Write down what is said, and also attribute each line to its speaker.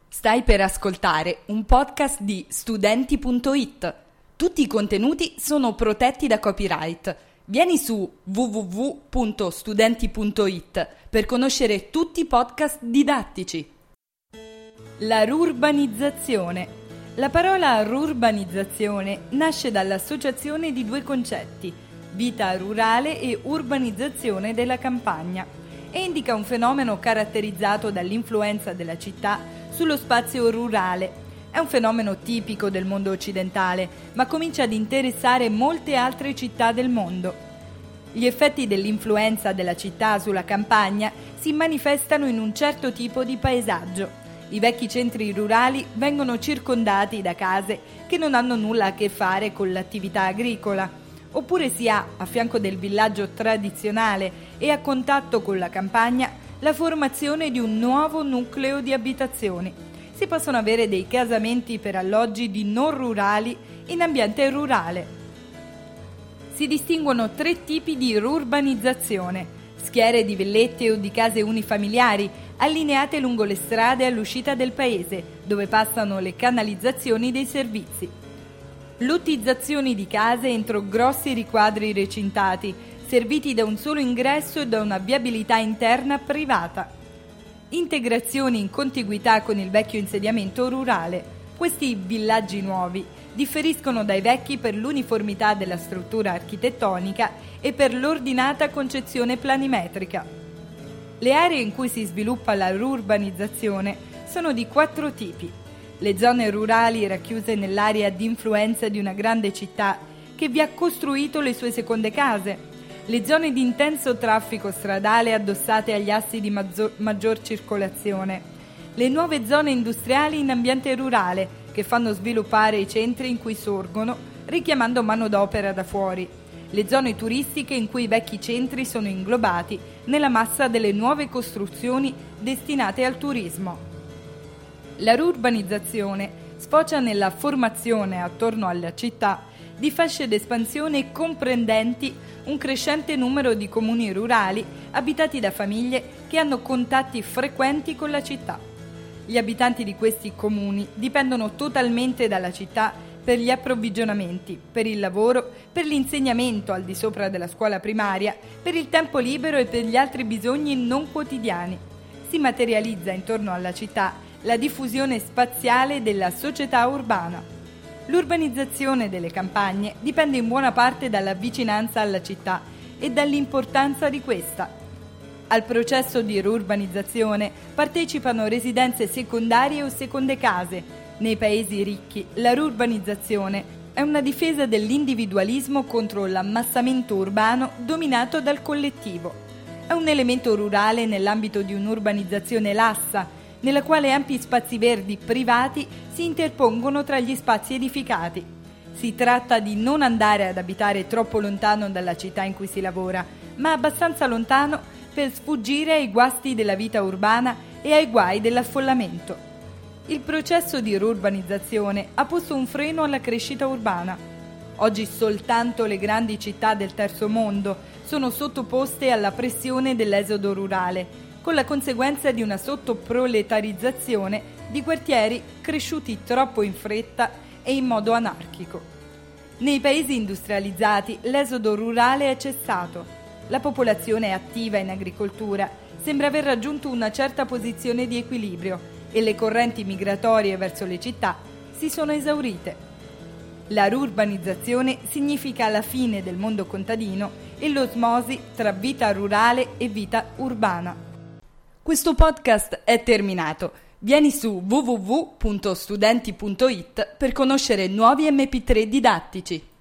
Speaker 1: Stai per ascoltare un podcast di Studenti.it. Tutti i contenuti sono protetti da copyright. Vieni su www.studenti.it per conoscere tutti i podcast didattici. La rurbanizzazione. La parola rurbanizzazione nasce dall'associazione di due concetti, vita rurale e urbanizzazione della campagna, e indica un fenomeno caratterizzato dall'influenza della città sullo spazio rurale. È un fenomeno tipico del mondo occidentale, ma comincia ad interessare molte altre città del mondo. Gli effetti dell'influenza della città sulla campagna si manifestano in un certo tipo di paesaggio. I vecchi centri rurali vengono circondati da case che non hanno nulla a che fare con l'attività agricola, oppure si ha, a fianco del villaggio tradizionale e a contatto con la campagna, la formazione di un nuovo nucleo di abitazioni. Si possono avere dei casamenti per alloggi di non rurali in ambiente rurale. Si distinguono tre tipi di rurbanizzazione: schiere di villette o di case unifamiliari allineate lungo le strade all'uscita del paese, dove passano le canalizzazioni dei servizi. Lottizzazioni di case entro grossi riquadri recintati, serviti da un solo ingresso e da una viabilità interna privata. Integrazioni in contiguità con il vecchio insediamento rurale. Questi villaggi nuovi differiscono dai vecchi per l'uniformità della struttura architettonica e per l'ordinata concezione planimetrica. Le aree in cui si sviluppa la rurbanizzazione sono di 4 tipi. Le zone rurali racchiuse nell'area di influenza di una grande città che vi ha costruito le sue seconde case. Le zone di intenso traffico stradale addossate agli assi di maggior circolazione. Le nuove zone industriali in ambiente rurale che fanno sviluppare i centri in cui sorgono, richiamando manodopera da fuori. Le zone turistiche in cui i vecchi centri sono inglobati nella massa delle nuove costruzioni destinate al turismo. La rurbanizzazione sfocia nella formazione attorno alla città di fasce d'espansione comprendenti un crescente numero di comuni rurali abitati da famiglie che hanno contatti frequenti con la città. Gli abitanti di questi comuni dipendono totalmente dalla città per gli approvvigionamenti, per il lavoro, per l'insegnamento al di sopra della scuola primaria, per il tempo libero e per gli altri bisogni non quotidiani. Si materializza intorno alla città la diffusione spaziale della società urbana. L'urbanizzazione delle campagne dipende in buona parte dalla vicinanza alla città e dall'importanza di questa. Al processo di rurbanizzazione partecipano residenze secondarie o seconde case. Nei paesi ricchi, la rurbanizzazione è una difesa dell'individualismo contro l'ammassamento urbano dominato dal collettivo. È un elemento rurale nell'ambito di un'urbanizzazione lassa, nella quale ampi spazi verdi privati si interpongono tra gli spazi edificati. Si tratta di non andare ad abitare troppo lontano dalla città in cui si lavora, ma abbastanza lontano per sfuggire ai guasti della vita urbana e ai guai dell'affollamento. Il processo di rurbanizzazione ha posto un freno alla crescita urbana. Oggi soltanto le grandi città del terzo mondo sono sottoposte alla pressione dell'esodo rurale, con la conseguenza di una sottoproletarizzazione di quartieri cresciuti troppo in fretta e in modo anarchico. Nei paesi industrializzati l'esodo rurale è cessato. La popolazione attiva in agricoltura sembra aver raggiunto una certa posizione di equilibrio e le correnti migratorie verso le città si sono esaurite. La rurbanizzazione significa la fine del mondo contadino e l'osmosi tra vita rurale e vita urbana. Questo podcast è terminato. Vieni su www.studenti.it per conoscere nuovi MP3 didattici.